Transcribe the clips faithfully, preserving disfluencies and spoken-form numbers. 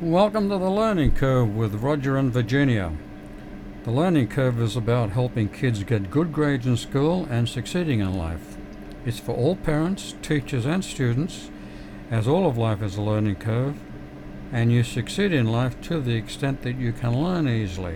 Welcome to the Learning Curve with Roger and Virginia. The Learning Curve is about helping kids get good grades in school and succeeding in life. It's for all parents, teachers and students, as all of life is a learning curve, and you succeed in life to the extent that you can learn easily.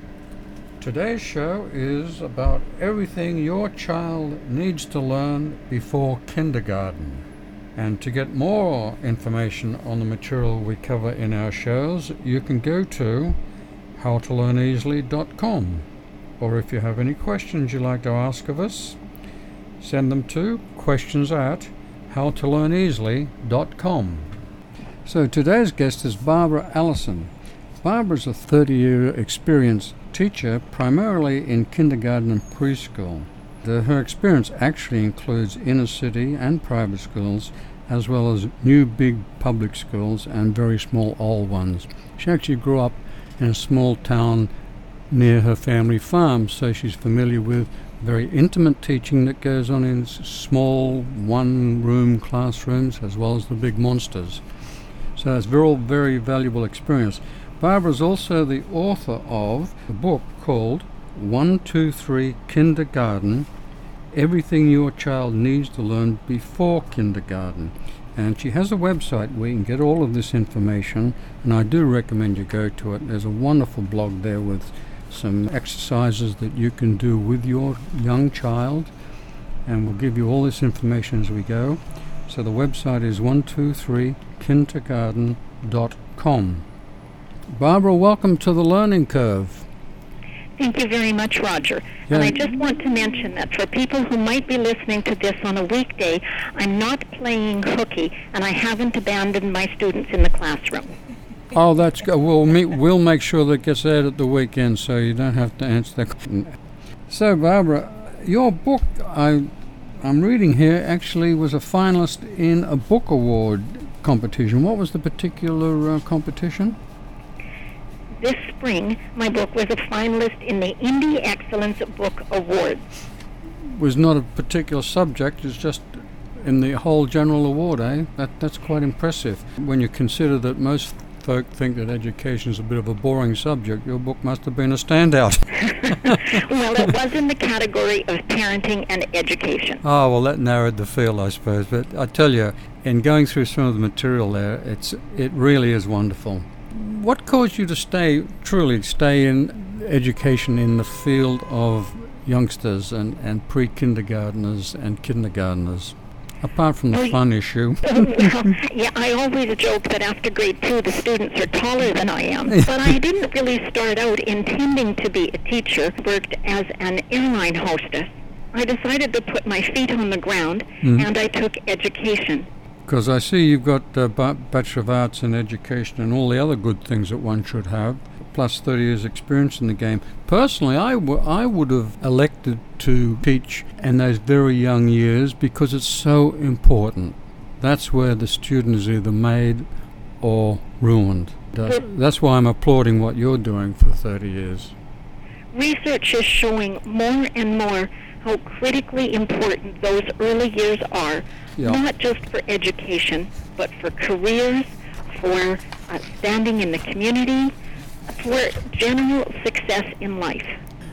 Today's show is about everything your child needs to learn before kindergarten. And to get more information on the material we cover in our shows, you can go to how to learn easily dot com. Or if you have any questions you'd like to ask of us, send them to questions at how to learn easily dot com. So today's guest is Barbara Allison. Barbara's a thirty-year experienced teacher, primarily in kindergarten and preschool. The, her experience actually includes inner city and private schools, as well as new big public schools and very small old ones. She actually grew up in a small town near her family farm, so she's familiar with very intimate teaching that goes on in small one-room classrooms as well as the big monsters. So it's very, very valuable experience. Barbara is also the author of a book called one two three Kindergarten, Everything Your Child Needs to Learn Before Kindergarten. And she has a website where you can get all of this information, and I do recommend you go to it. There's a wonderful blog there with some exercises that you can do with your young child, and we'll give you all this information as we go. So the website is one two three kindergarten dot com. Barbara, welcome to the Learning Curve. Thank you very much, Roger. Yeah. And I just want to mention that for people who might be listening to this on a weekday, I'm not playing hooky, and I haven't abandoned my students in the classroom. Oh, that's good. We'll, meet, we'll make sure that gets aired at the weekend, so you don't have to answer that question. So, Barbara, your book, I, I'm reading here, actually was a finalist in a book award competition. What was the particular uh, competition? This spring, my book was a finalist in the Indie Excellence Book Awards. Was not a particular subject, it's just in the whole general award, eh? That, that's quite impressive. When you consider that most folk think that education is a bit of a boring subject, your book must have been a standout. Well, it was in the category of parenting and education. Oh, well, that narrowed the field, I suppose. But I tell you, in going through some of the material there, it's it really is wonderful. What caused you to stay, truly stay in education in the field of youngsters and, and pre-kindergartners and kindergartners, apart from the well, fun issue? Well, yeah, I always joke that after grade two the students are taller than I am, but I didn't really start out intending to be a teacher. I worked as an airline hostess. I decided to put my feet on the ground, mm-hmm. and I took education. Because I see you've got a Bachelor of Arts in Education and all the other good things that one should have, plus thirty years experience in the game. Personally, I, w- I would have elected to teach in those very young years because it's so important. That's where the student is either made or ruined. That's why I'm applauding what you're doing for thirty years. Research is showing more and more how critically important those early years are, yeah. Not just for education, but for careers, for uh, standing in the community, for general success in life.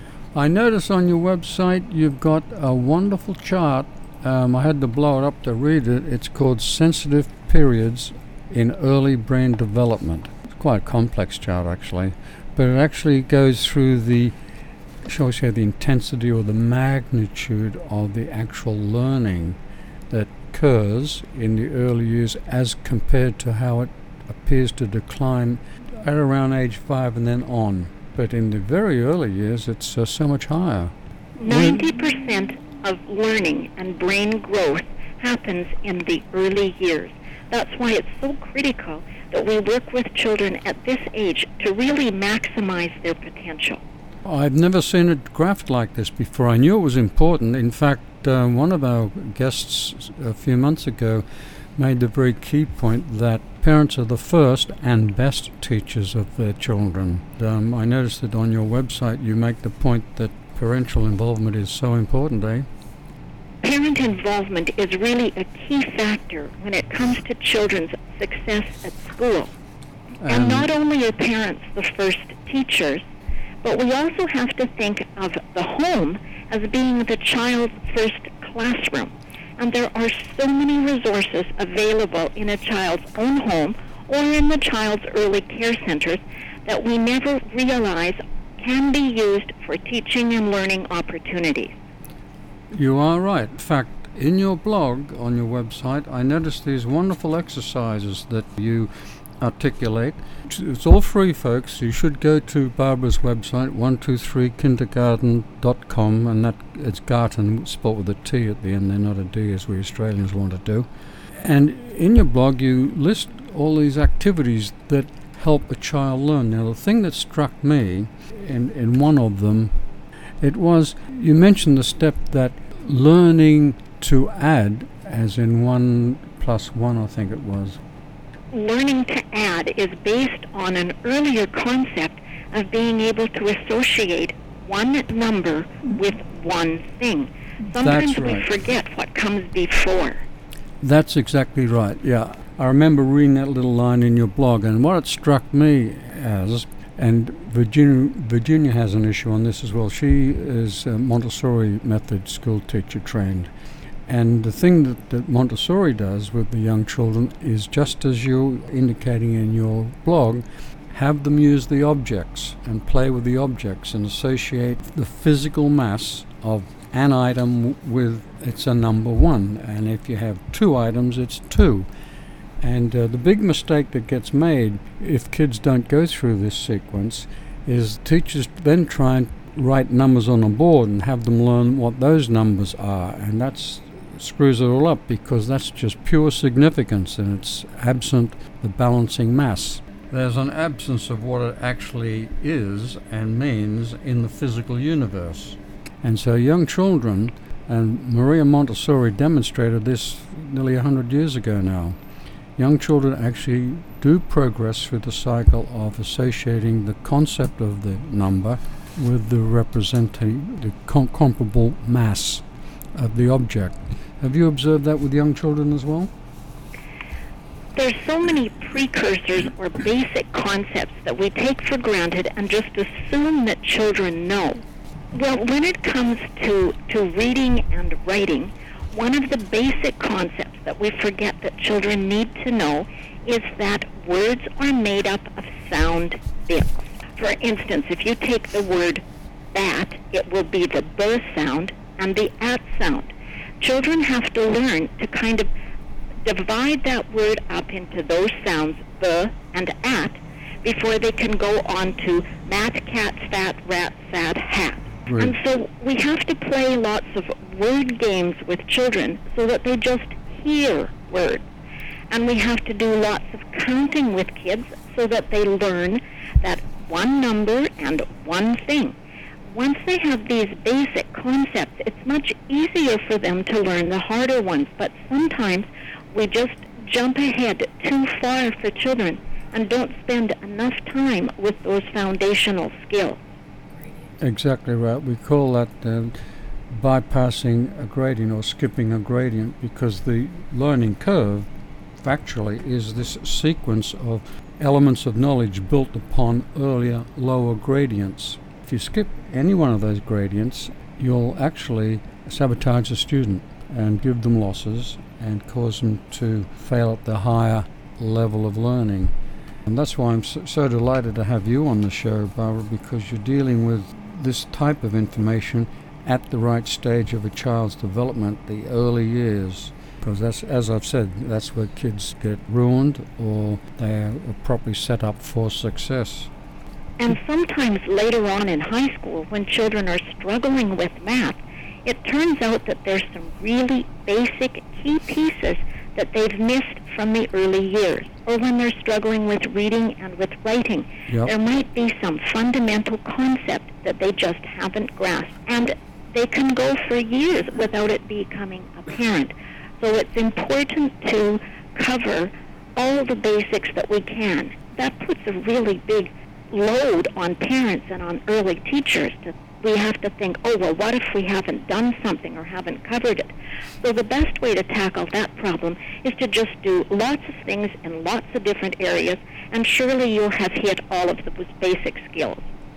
I notice on your website you've got a wonderful chart. Um, I had to blow it up to read it. It's called Sensitive Periods in Early Brain Development. It's quite a complex chart, actually, but it actually goes through the shall we say, the intensity or the magnitude of the actual learning that occurs in the early years as compared to how it appears to decline at around age five and then on. But in the very early years, it's uh, so much higher. ninety percent of learning and brain growth happens in the early years. That's why it's so critical that we work with children at this age to really maximize their potential. I've never seen it graphed like this before. I knew it was important. In fact, uh, one of our guests a few months ago made the very key point that parents are the first and best teachers of their children. Um, I noticed that on your website you make the point that parental involvement is so important, eh? Parent involvement is really a key factor when it comes to children's success at school. And, and not only are parents the first teachers, but we also have to think of the home as being the child's first classroom. And there are so many resources available in a child's own home or in the child's early care centers that we never realize can be used for teaching and learning opportunities. You are right. In fact, in your blog on your website, I noticed these wonderful exercises that you articulate. It's all free, folks. You should go to Barbara's website, one two three kindergarten dot com, and that it's Garten spelled with a T at the end, they're not a D as we Australians want to do. And in your blog you list all these activities that help a child learn. Now the thing that struck me in, in one of them, it was, you mentioned the step that learning to add, as in one plus one I think it was. Learning to add is based on an earlier concept of being able to associate one number with one thing. Sometimes That's right. we forget what comes before. That's exactly right, yeah. I remember reading that little line in your blog, and what it struck me as, and Virginia, Virginia has an issue on this as well. She is a Montessori method school teacher trained. And the thing that, that Montessori does with the young children is, just as you're indicating in your blog, have them use the objects and play with the objects and associate the physical mass of an item with, it's a number one. And if you have two items, it's two. And uh, the big mistake that gets made if kids don't go through this sequence is teachers then try and write numbers on a board and have them learn what those numbers are. And that's screws it all up, because that's just pure significance and it's absent the balancing mass. There's an absence of what it actually is and means in the physical universe. And so young children, and Maria Montessori demonstrated this nearly one hundred years ago now, young children actually do progress through the cycle of associating the concept of the number with the representing the com- comparable mass of the object. Have you observed that with young children as well? There's so many precursors or basic concepts that we take for granted and just assume that children know. Well, when it comes to, to reading and writing, one of the basic concepts that we forget that children need to know is that words are made up of sound bits. For instance, if you take the word bat, it will be the b sound and the at sound. Children have to learn to kind of divide that word up into those sounds, b and at, before they can go on to mat, cat, stat, rat, sad, hat. Right. And so we have to play lots of word games with children so that they just hear words. And we have to do lots of counting with kids so that they learn that one number and one thing. Once they have these basic concepts, it's much easier for them to learn the harder ones. But sometimes we just jump ahead too far for children and don't spend enough time with those foundational skills. Exactly right. We call that uh, bypassing a gradient or skipping a gradient, because the learning curve factually is this sequence of elements of knowledge built upon earlier lower gradients. If you skip any one of those gradients, you'll actually sabotage the student and give them losses and cause them to fail at the higher level of learning. And that's why I'm so, so delighted to have you on the show, Barbara, because you're dealing with this type of information at the right stage of a child's development, the early years. Because that's, as I've said, that's where kids get ruined or they're properly set up for success. And sometimes later on in high school, when children are struggling with math, it turns out that there's some really basic key pieces that they've missed from the early years. Or when they're struggling with reading and with writing, yep. There might be some fundamental concept that they just haven't grasped. And they can go for years without it becoming apparent. So it's important to cover all the basics that we can. That puts a really big load on parents and on early teachers. To, we have to think, oh, well, what if we haven't done something or haven't covered it? So the best way to tackle that problem is to just do lots of things in lots of different areas and surely you'll have hit all of those basic skills.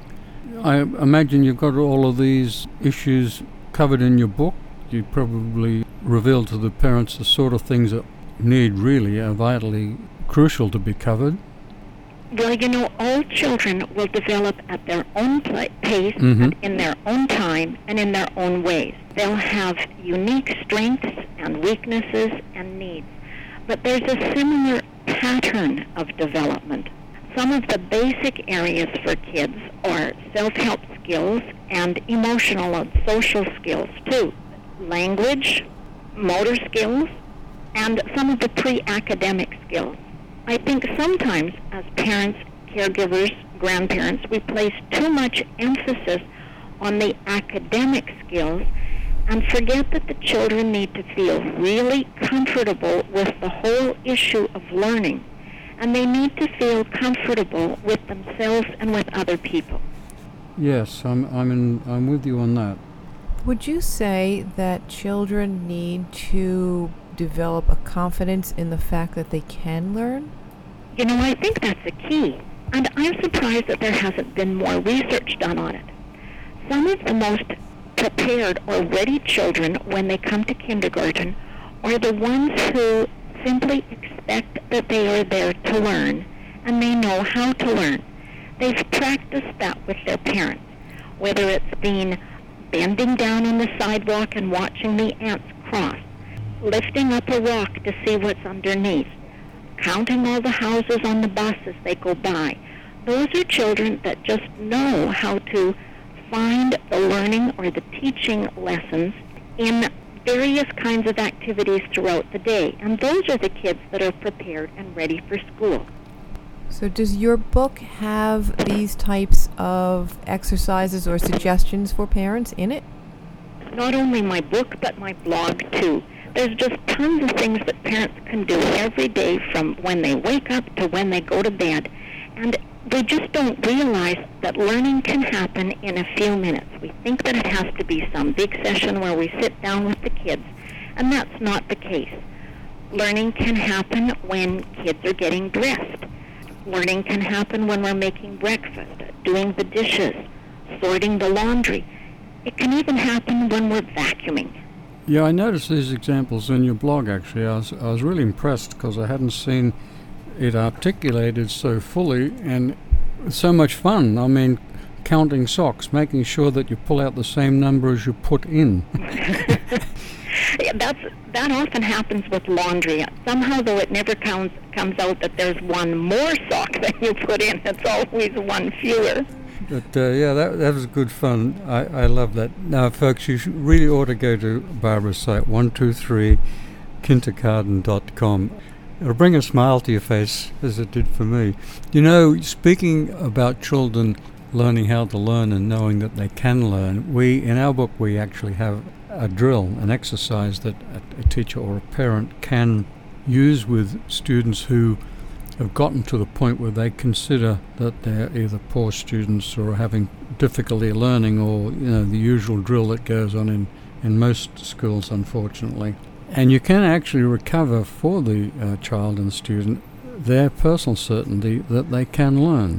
I imagine you've got all of these issues covered in your book. You probably reveal to the parents the sort of things that need really are vitally crucial to be covered. Well, you know, all children will develop at their own pla- pace, Mm-hmm. and in their own time, and in their own ways. They'll have unique strengths and weaknesses and needs, but there's a similar pattern of development. Some of the basic areas for kids are self-help skills and emotional and social skills, too. Language, motor skills, and some of the pre-academic skills. I think sometimes, as parents, caregivers, grandparents, we place too much emphasis on the academic skills and forget that the children need to feel really comfortable with the whole issue of learning, and they need to feel comfortable with themselves and with other people. Yes, I'm I'm in, I'm with you on that. Would you say that children need to develop a confidence in the fact that they can learn? You know, I think that's the key, and I'm surprised that there hasn't been more research done on it. Some of the most prepared or ready children when they come to kindergarten are the ones who simply expect that they are there to learn, and they know how to learn. They've practiced that with their parents, whether it's been bending down on the sidewalk and watching the ants cross, lifting up a rock to see what's underneath, counting all the houses on the bus as they go by. Those are children that just know how to find the learning or the teaching lessons in various kinds of activities throughout the day. And those are the kids that are prepared and ready for school. So does your book have these types of exercises or suggestions for parents in it? Not only my book, but my blog, too. There's just tons of things that parents can do every day from when they wake up to when they go to bed. And they just don't realize that learning can happen in a few minutes. We think that it has to be some big session where we sit down with the kids, and that's not the case. Learning can happen when kids are getting dressed. Learning can happen when we're making breakfast, doing the dishes, sorting the laundry. It can even happen when we're vacuuming. Yeah, I noticed these examples in your blog, actually. I was, I was really impressed because I hadn't seen it articulated so fully and so much fun. I mean, counting socks, making sure that you pull out the same number as you put in. Yeah, that's, that often happens with laundry. Somehow, though, it never comes, comes out that there's one more sock than you put in. It's always one fewer. But uh, yeah, that that was good fun. I, I love that. Now, folks, you should really ought to go to Barbara's site, one two three kindergarten dot com. It'll bring a smile to your face, as it did for me. You know, speaking about children learning how to learn and knowing that they can learn, we, in our book, we actually have a drill, an exercise that a, a teacher or a parent can use with students who have gotten to the point where they consider that they're either poor students or having difficulty learning, or you know the usual drill that goes on in, in most schools, unfortunately. And you can actually recover for the uh, child and student their personal certainty that they can learn.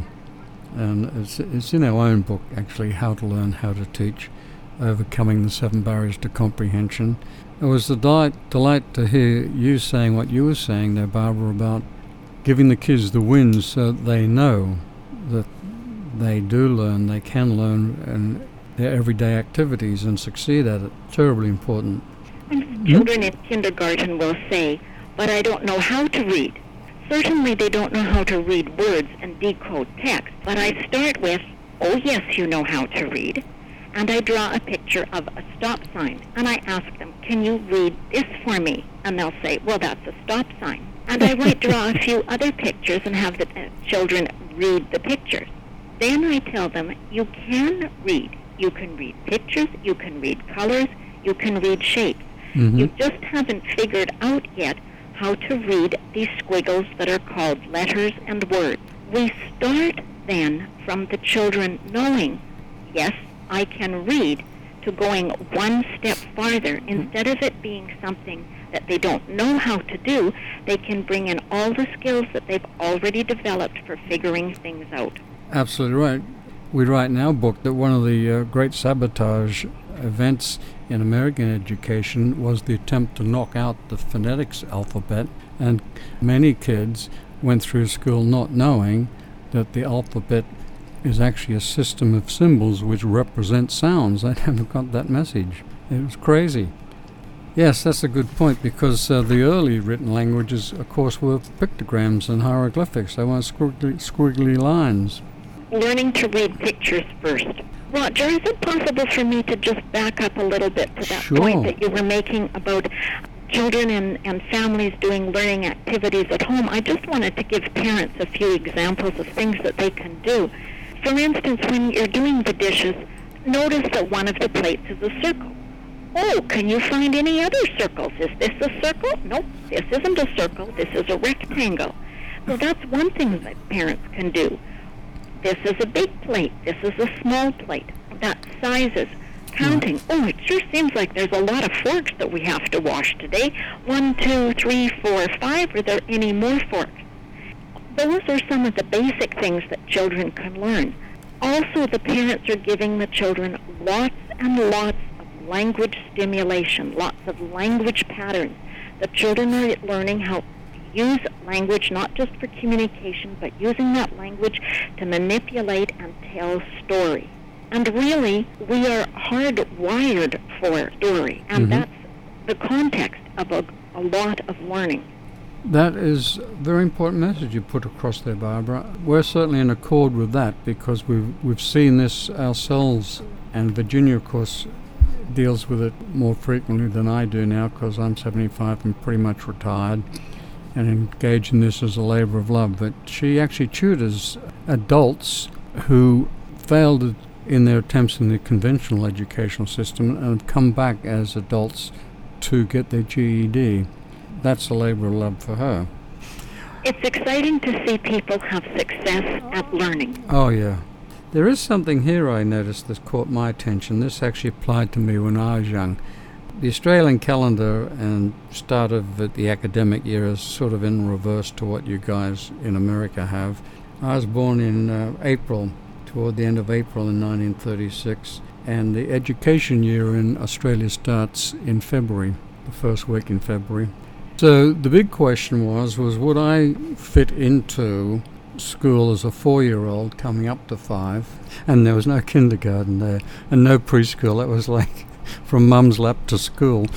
And it's, it's in our own book, actually, How to Learn, How to Teach, Overcoming the Seven Barriers to Comprehension. It was a delight, delight to hear you saying what you were saying there, Barbara, about giving the kids the wins so that they know that they do learn, they can learn in their everyday activities and succeed at it. Terribly important. And children in kindergarten will say, but I don't know how to read. Certainly they don't know how to read words and decode text, but I start with, oh yes, you know how to read. And I draw a picture of a stop sign, and I ask them, can you read this for me? And they'll say, well, that's a stop sign. And I might draw a few other pictures and have the uh, children read the pictures. Then I tell them, you can read. You can read pictures, you can read colors, you can read shapes. Mm-hmm. You just haven't figured out yet how to read these squiggles that are called letters and words. We start then from the children knowing, yes, I can read, to going one step farther, instead of it being something that they don't know how to do, they can bring in all the skills that they've already developed for figuring things out. Absolutely right. We write in our book that one of the uh, great sabotage events in American education was the attempt to knock out the phonetics alphabet, and many kids went through school not knowing that the alphabet is actually a system of symbols which represent sounds. They never got that message. It was crazy. Yes, that's a good point, because uh, the early written languages, of course, were pictograms and hieroglyphics. They weren't squiggly, squiggly lines. Learning to read pictures first. Roger, is it possible for me to just back up a little bit to that Sure. point that you were making about children and, and families doing learning activities at home? I just wanted to give parents a few examples of things that they can do. For instance, when you're doing the dishes, notice that one of the plates is a circle. Oh, can you find any other circles? Is this a circle? Nope, this isn't a circle. This is a rectangle. So that's one thing that parents can do. This is a big plate. This is a small plate. That sizes. Counting. Oh, it sure seems like there's a lot of forks that we have to wash today. One, two, three, four, five. Are there any more forks? Those are some of the basic things that children can learn. Also, the parents are giving the children lots and lots of language stimulation, lots of language patterns. The children are learning how to use language not just for communication, but using that language to manipulate and tell story. And really, we are hardwired for story, and Mm-hmm. that's the context of a, a lot of learning. That is a very important message you put across there, Barbara. We're certainly in accord with that, because we've, we've seen this ourselves, and Virginia, of course, deals with it more frequently than I do now, because I'm seventy-five and pretty much retired and engage in this as a labor of love. But she actually tutors adults who failed in their attempts in the conventional educational system and have come back as adults to get their G E D. That's a labor of love for her. It's exciting to see people have success at learning. Oh, yeah. There is something here I noticed that caught my attention. This actually applied to me when I was young. The Australian calendar and start of the academic year is sort of in reverse to what you guys in America have. I was born in uh, April, toward the end of April in nineteen thirty-six, and the education year in Australia starts in February, the first week in February. So the big question was, was would I fit into school as a four-year-old coming up to five? And there was no kindergarten there and no preschool. It was like from mum's lap to school.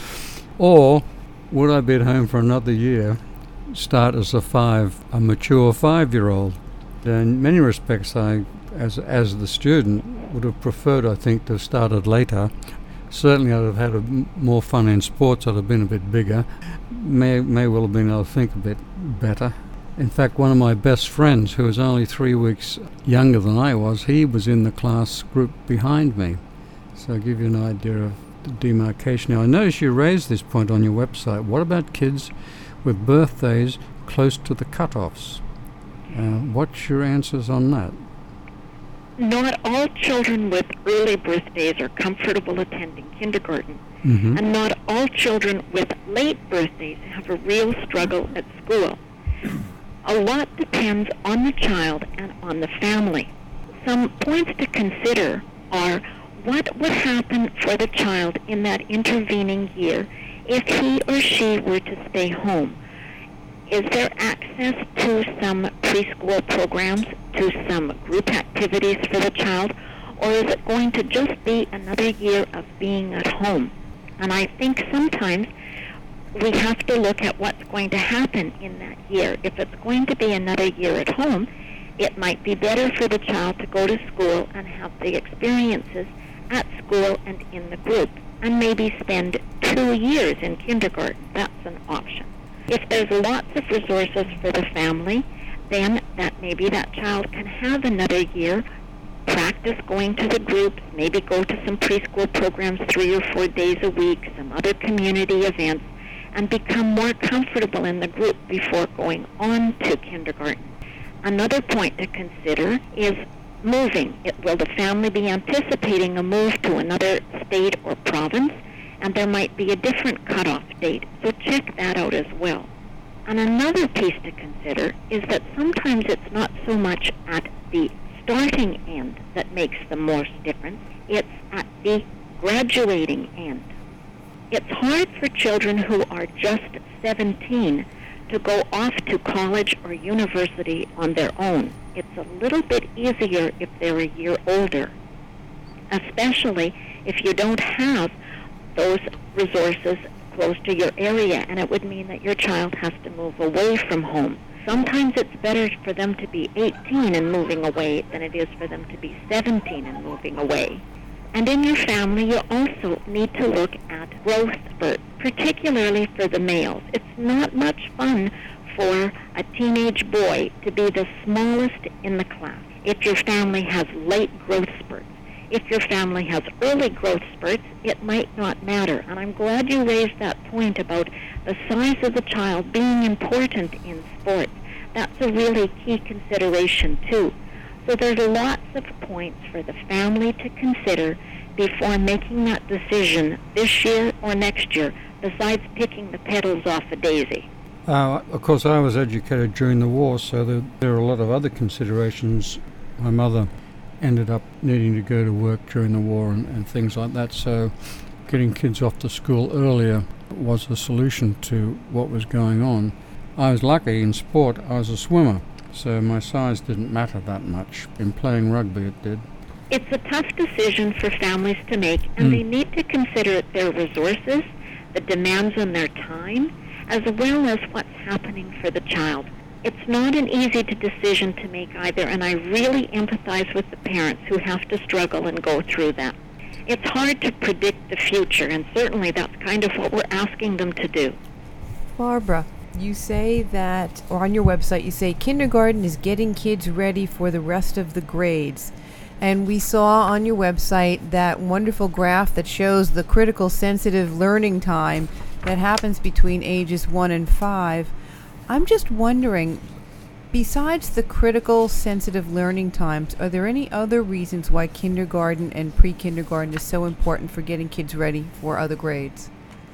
Or would I be at home for another year, start as a five, a mature five-year-old? In many respects, I, as as the student, would have preferred, I think, to have started later. Certainly I'd have had a m- more fun in sports. I'd have been a bit bigger. May may well have been able to think a bit better. In fact, one of my best friends, who was only three weeks younger than I was, he was in the class group behind me. So I'll give you an idea of the demarcation. Now, I notice you raised this point on your website. What about kids with birthdays close to the cutoffs? Uh, what's your answers on that? Not all children with early birthdays are comfortable attending kindergarten. Mm-hmm. And not all children with late birthdays have a real struggle at school. A lot depends on the child and on the family. Some points to consider are what would happen for the child in that intervening year if he or she were to stay home. Is there access to some preschool programs, to some group activities for the child, or is it going to just be another year of being at home? And I think sometimes we have to look at what's going to happen in that year. If it's going to be another year at home, it might be better for the child to go to school and have the experiences at school and in the group, and maybe spend two years in kindergarten. That's an option. If there's lots of resources for the family, then that maybe that child can have another year, practice going to the groups, maybe go to some preschool programs three or four days a week, some other community events, and become more comfortable in the group before going on to kindergarten. Another point to consider is moving. It, will the family be anticipating a move to another state or province? and there might be a different cutoff date, so check that out as well. And another piece to consider is that sometimes it's not so much at the starting end that makes the most difference, it's at the graduating end. It's hard for children who are just seventeen to go off to college or university on their own. It's a little bit easier if they're a year older, especially if you don't have those resources close to your area, and it would mean that your child has to move away from home. Sometimes it's better for them to be eighteen and moving away than it is for them to be seventeen and moving away. And in your family, you also need to look at growth spurts, particularly for the males. It's not much fun for a teenage boy to be the smallest in the class if your family has late growth spurts. If your family has early growth spurts, it might not matter. And I'm glad you raised that point about the size of the child being important in sports. That's a really key consideration, too. So there's lots of points for the family to consider before making that decision this year or next year, besides picking the petals off a daisy. Uh, of course, I was educated during the war, so there, there are a lot of other considerations. My mother ended up needing to go to work during the war and, and things like that, so getting kids off to school earlier was a solution to what was going on. I was lucky in sport. I was a swimmer, so my size didn't matter that much. In playing rugby, it did. It's a tough decision for families to make, and mm. they need to consider their resources, the demands on their time, as well as what's happening for the child. It's not an easy decision to make either, and I really empathize with the parents who have to struggle and go through that. It's hard to predict the future, and certainly that's kind of what we're asking them to do. Barbara, you say that, or on your website, you say kindergarten is getting kids ready for the rest of the grades. And we saw on your website that wonderful graph that shows the critical sensitive learning time that happens between ages one and five. I'm just wondering, besides the critical sensitive learning times, are there any other reasons why kindergarten and pre-kindergarten is so important for getting kids ready for other grades?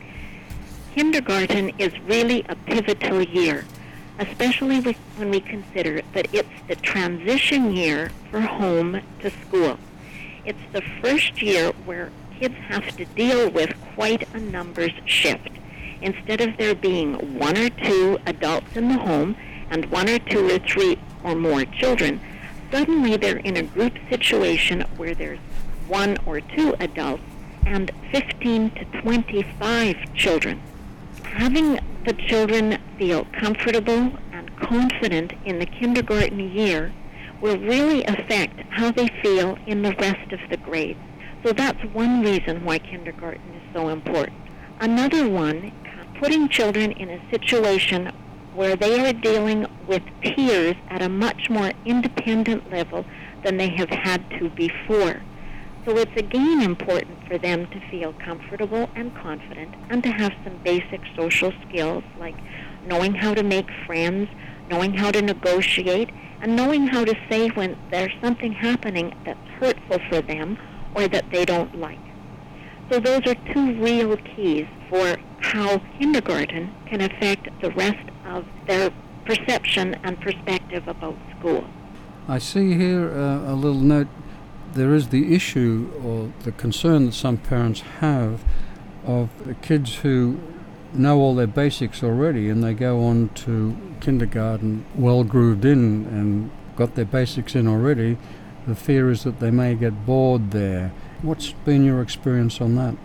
Kindergarten is really a pivotal year, especially when we consider that it's the transition year for home to school. It's the first year where kids have to deal with quite a numbers shift. Instead of there being one or two adults in the home and one or two or three or more children, suddenly they're in a group situation where there's one or two adults and fifteen to twenty-five children. Having the children feel comfortable and confident in the kindergarten year will really affect how they feel in the rest of the grades. So that's one reason why kindergarten is so important. Another one, putting children in a situation where they are dealing with peers at a much more independent level than they have had to before. So it's again important for them to feel comfortable and confident and to have some basic social skills like knowing how to make friends, knowing how to negotiate, and knowing how to say when there's something happening that's hurtful for them or that they don't like. So those are two real keys for how kindergarten can affect the rest of their perception and perspective about school. I see here uh, a little note. There is the issue or the concern that some parents have of the kids who know all their basics already and they go on to kindergarten well grooved in and got their basics in already. The fear is that they may get bored there. What's been your experience on that?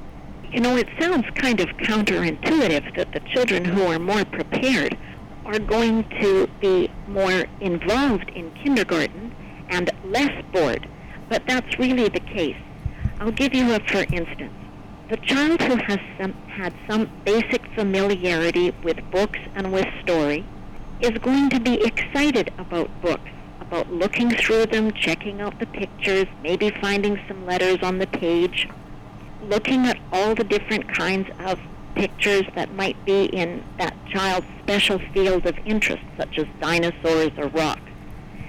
You know, it sounds kind of counterintuitive that the children who are more prepared are going to be more involved in kindergarten and less bored. But that's really the case. I'll give you a for instance. The child who has some, had some basic familiarity with books and with story is going to be excited about books, about looking through them, checking out the pictures, maybe finding some letters on the page, looking at all the different kinds of pictures that might be in that child's special field of interest, such as dinosaurs or rocks.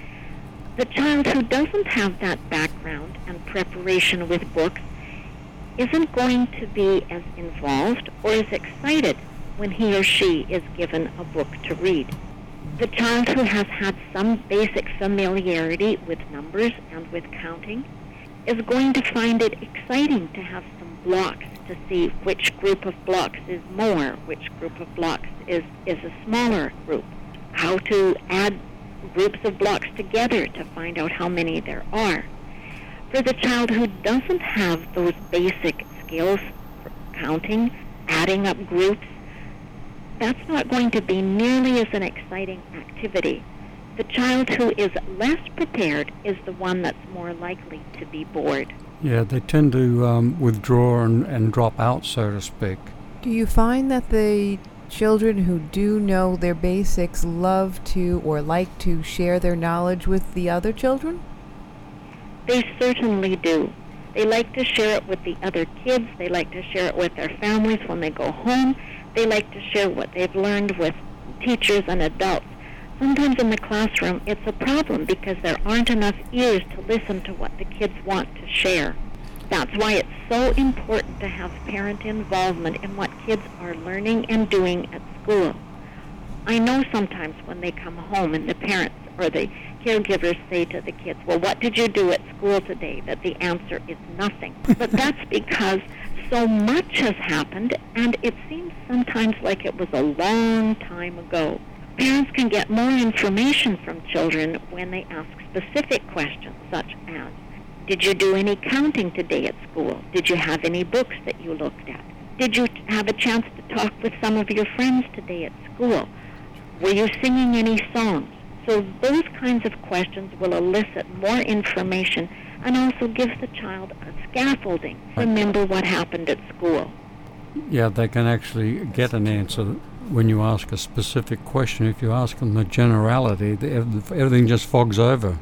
The child who doesn't have that background and preparation with books isn't going to be as involved or as excited when he or she is given a book to read. The child who has had some basic familiarity with numbers and with counting is going to find it exciting to have some blocks to see which group of blocks is more, which group of blocks is, is a smaller group, how to add groups of blocks together to find out how many there are. For the child who doesn't have those basic skills for counting, adding up groups, that's not going to be nearly as an exciting activity. The child who is less prepared is the one that's more likely to be bored. Yeah, they tend to um, withdraw and, and drop out, so to speak. Do you find that the children who do know their basics love to or like to share their knowledge with the other children? They certainly do. They like to share it with the other kids. They like to share it with their families when they go home. They like to share what they've learned with teachers and adults. Sometimes in the classroom, it's a problem because there aren't enough ears to listen to what the kids want to share. That's why it's so important to have parent involvement in what kids are learning and doing at school. I know sometimes when they come home and the parents or the caregivers say to the kids, well, what did you do at school today? That the answer is nothing. But that's because so much has happened, and it seems sometimes like it was a long time ago. Parents can get more information from children when they ask specific questions, such as, did you do any counting today at school? Did you have any books that you looked at? Did you have a chance to talk with some of your friends today at school? Were you singing any songs? So those kinds of questions will elicit more information and also give the child a scaffolding. Remember what happened at school. Yeah, they can actually get an answer when you ask a specific question. If you ask them the generality, the, everything just fogs over.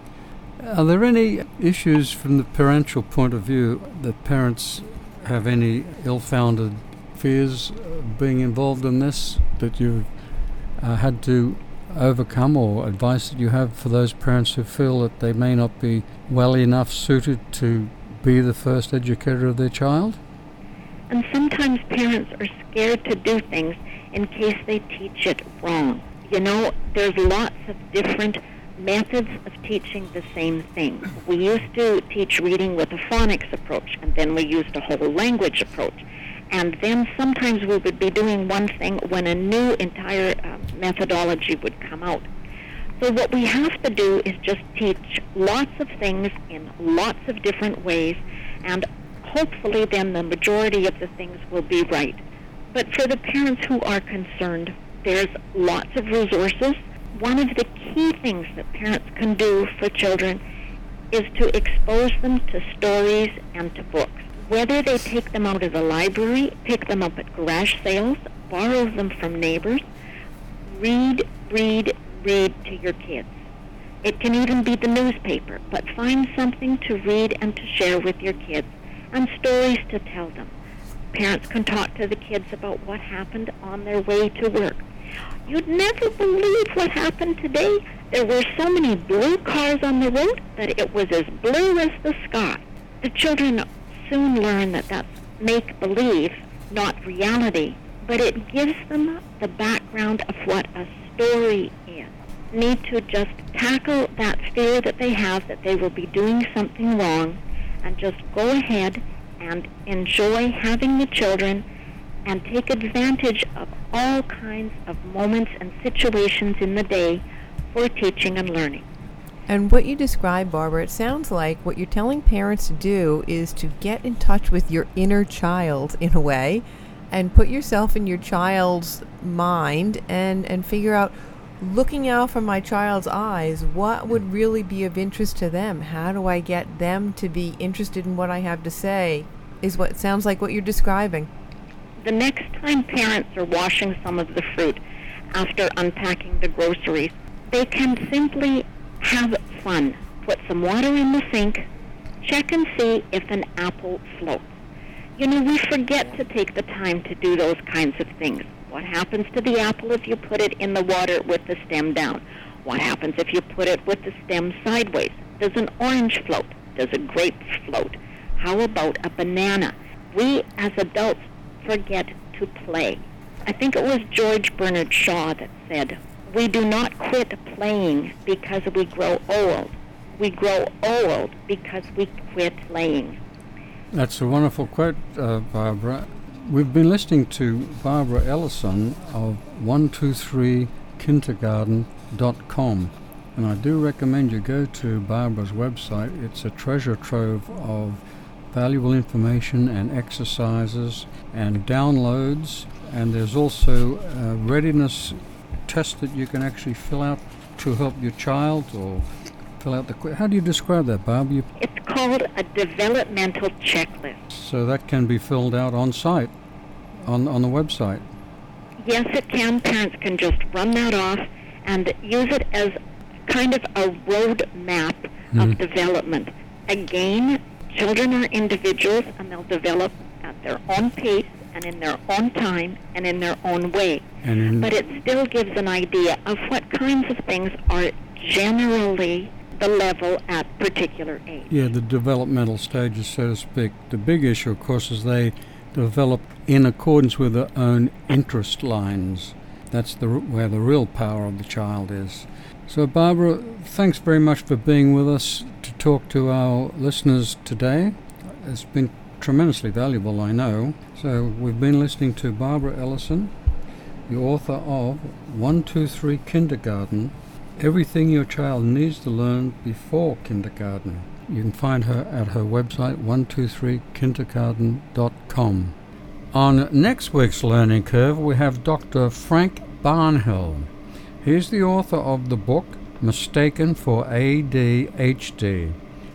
Are there any issues from the parental point of view that parents have any ill-founded fears of being involved in this that you've uh, had to overcome, or advice that you have for those parents who feel that they may not be well enough suited to be the first educator of their child? And sometimes parents are scared to do things in case they teach it wrong. You know, there's lots of different methods of teaching the same thing. We used to teach reading with a phonics approach, and then we used a whole language approach. And then sometimes we would be doing one thing when a new entire uh, methodology would come out. So what we have to do is just teach lots of things in lots of different ways, and hopefully then the majority of the things will be right. But for the parents who are concerned, there's lots of resources. One of the key things that parents can do for children is to expose them to stories and to books. Whether they take them out of the library, pick them up at garage sales, borrow them from neighbors, read, read, read to your kids. It can even be the newspaper, but find something to read and to share with your kids, and stories to tell them. Parents can talk to the kids about what happened on their way to work. You'd never believe what happened today. There were so many blue cars on the road that it was as blue as the sky. The children soon learn that that's make-believe, not reality, but it gives them the background of what a story is. Need to just tackle that fear that they have that they will be doing something wrong, and just go ahead and enjoy having the children and take advantage of all kinds of moments and situations in the day for teaching and learning. And what you described, Barbara, it sounds like what you're telling parents to do is to get in touch with your inner child in a way and put yourself in your child's mind and, and figure out, looking out from my child's eyes, what would really be of interest to them? How do I get them to be interested in what I have to say, is what sounds like what you're describing. The next time parents are washing some of the fruit after unpacking the groceries, they can simply have fun. Put some water in the sink, check and see if an apple floats. You know, we forget to take the time to do those kinds of things. What happens to the apple if you put it in the water with the stem down? What happens if you put it with the stem sideways? Does an orange float? Does a grape float? How about a banana? we as adults forget to play. I think it was George Bernard Shaw that said, "We do not quit playing because we grow old. We grow old because we quit playing." That's a wonderful quote, uh, Barbara. We've been listening to Barbara Ellison of one two three kindergarten dot com, and I do recommend you go to Barbara's website. It's a treasure trove of valuable information and exercises and downloads, and there's also a readiness test that you can actually fill out to help your child, or fill out the qu- how do you describe that, Barb? You It's called a developmental checklist. so that can be filled out on site, on on the website. Yes, it can. Parents can just run that off and use it as kind of a road map Mm. of development. Again, children are individuals, and they'll develop at their own pace and in their own time and in their own way. And in, But it still gives an idea of what kinds of things are generally the level at particular age. yeah, the developmental stages, so to speak. The big issue, of course, is they develop in accordance with their own interest lines. That's the r- where the real power of the child is. So, Barbara, thanks very much for being with us to talk to our listeners today. It's been tremendously valuable, I know. So, we've been listening to Barbara Ellison, the author of one two three Kindergarten, Everything Your Child Needs to Learn Before Kindergarten. You can find her at her website, one two three kindergarten dot com. On next week's Learning Curve, we have Doctor Frank Barnhill. He's the author of the book Mistaken for A D H D.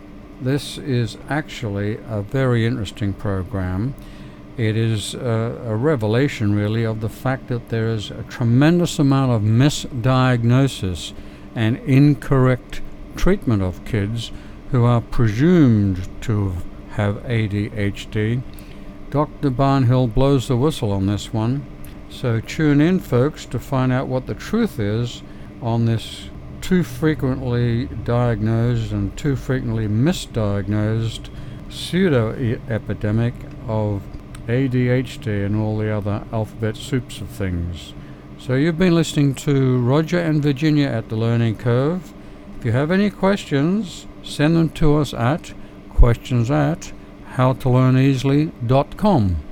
This is actually a very interesting program. It is a, a revelation, really, of the fact that there is a tremendous amount of misdiagnosis and incorrect treatment of kids who are presumed to have A D H D. Doctor Barnhill blows the whistle on this one. So tune in, folks, to find out what the truth is on this too frequently diagnosed and too frequently misdiagnosed pseudo-epidemic of A D H D and all the other alphabet soups of things. So you've been listening to Roger and Virginia at the Learning Curve. If you have any questions, send them to us at questions at how to learn easily dot com.